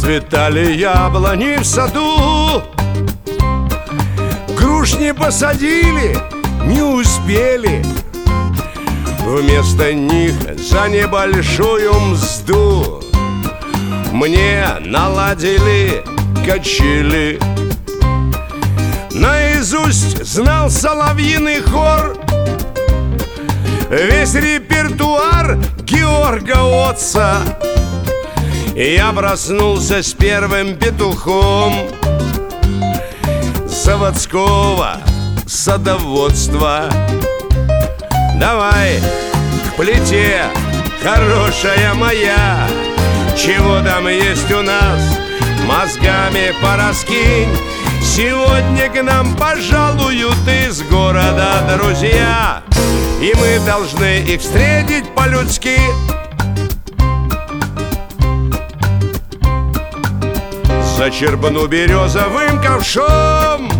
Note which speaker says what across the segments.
Speaker 1: Расцветали яблони в саду, груш не посадили, не успели. Вместо них за небольшую мзду мне наладили качели. Наизусть знал соловьиный хор, весь репертуар Георга Отца. Я проснулся с первым петухом заводского садоводства. Давай к плите, хорошая моя, чего там есть у нас, мозгами пораскинь. Сегодня к нам пожалуют из города друзья, и мы должны их встретить по-людски. Зачерпну березовым ковшом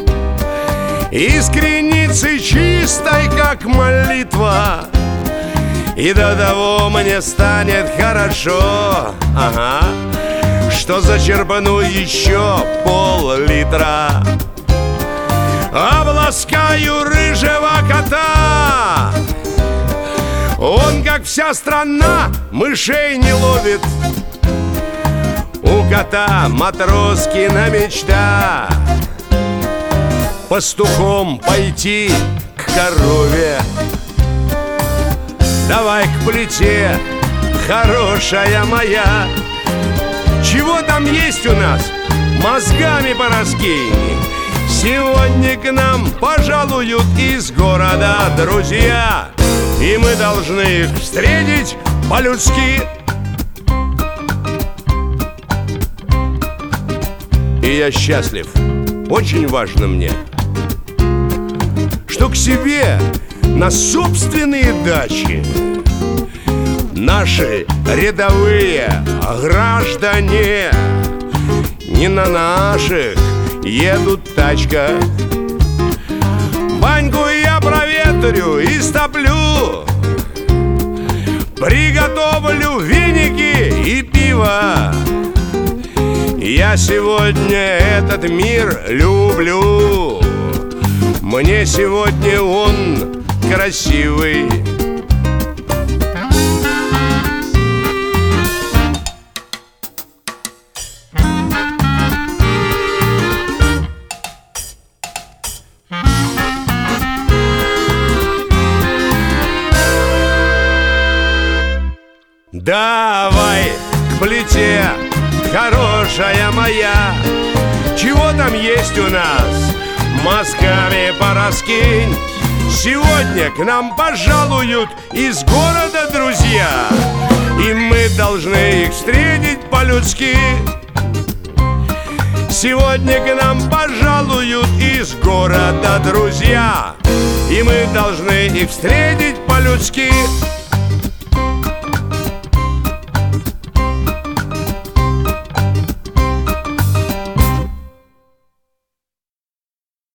Speaker 1: из креницы чистой, как молитва, и до того мне станет хорошо, что зачерпну еще пол-литра. Обласкаю рыжего кота, он, как вся страна, мышей не ловит. У кота Матроскина мечта пастухом пойти к корове. Давай к плите, хорошая моя, чего там есть у нас, мозгами пораскинь. Сегодня к нам пожалуют из города друзья, и мы должны их встретить по-людски. И я счастлив, очень важно мне, что к себе на собственные дачи наши рядовые граждане не на наших едут тачках. Баньку я проветрю и стоплю, приготовлю веники и пиво. Я сегодня этот мир люблю, мне сегодня он красивый. Давай к плите, хорошая моя, чего там есть у нас, мозгами пораскинь. Сегодня к нам пожалуют из города друзья, и мы должны их встретить по-людски. Сегодня к нам пожалуют из города друзья, и мы должны их встретить по-людски.